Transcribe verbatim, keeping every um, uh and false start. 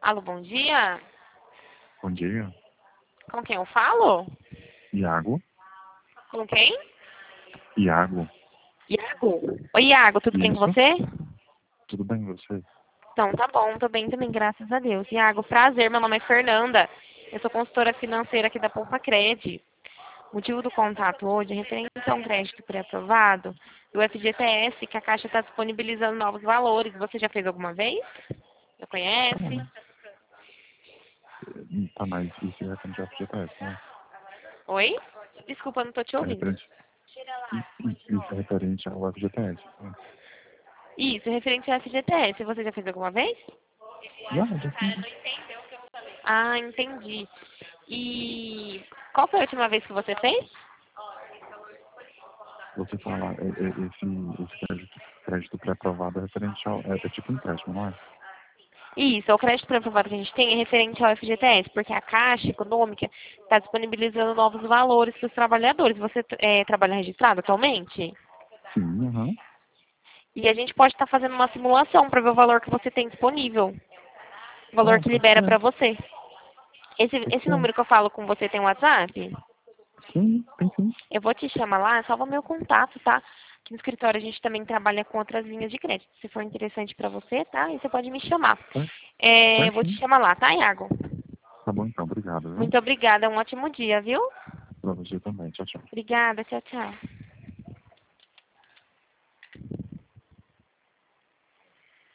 Alô, bom dia. Bom dia. Com quem eu falo? Iago? Com quem? Iago? Iago? Oi, Iago, tudo bem com Isso? você? Tudo bem com você? Então, tá bom, tô bem também, graças a Deus. Iago, prazer, meu nome é Fernanda. Eu sou consultora financeira aqui da Poupa Cred. O motivo do contato hoje é referente a um crédito pré-aprovado do F G T S, que a Caixa está disponibilizando novos valores. Você já fez alguma vez? Já conhece? Ah, tá, mas isso é referente ao F G T S, né? Oi? Desculpa, não tô te É ouvindo. referente, isso é referente ao F G T S. Né? Isso, referente ao F G T S. Você já fez alguma vez? Já, já fiz. Ah, entendi. E qual foi a última vez que você fez? Você fala, é, é, esse, esse crédito, crédito pré-aprovado é referente ao... É, é tipo um empréstimo, não é? Isso, o crédito pré-aprovado que a gente tem é referente ao F G T S, porque a Caixa Econômica está disponibilizando novos valores para os trabalhadores. Você é, trabalha registrado atualmente? Sim, aham. E a gente pode estar fazendo uma simulação para ver o valor que você tem disponível, o valor Bom, que pode libera ser. para você. Esse, Pode esse ser. número que eu falo com você tem WhatsApp? Sim, tem sim. Eu vou te chamar lá, salva meu contato, tá? Aqui no escritório a gente também trabalha com outras linhas de crédito. Se for interessante para você, tá? Aí você pode me chamar. Certo? É, eu vou te Certinho. chamar lá, tá, Iago? Tá bom então, obrigado, viu? Muito obrigada, um ótimo dia, viu? Pra você também. Tchau, tchau. Obrigada, tchau, tchau.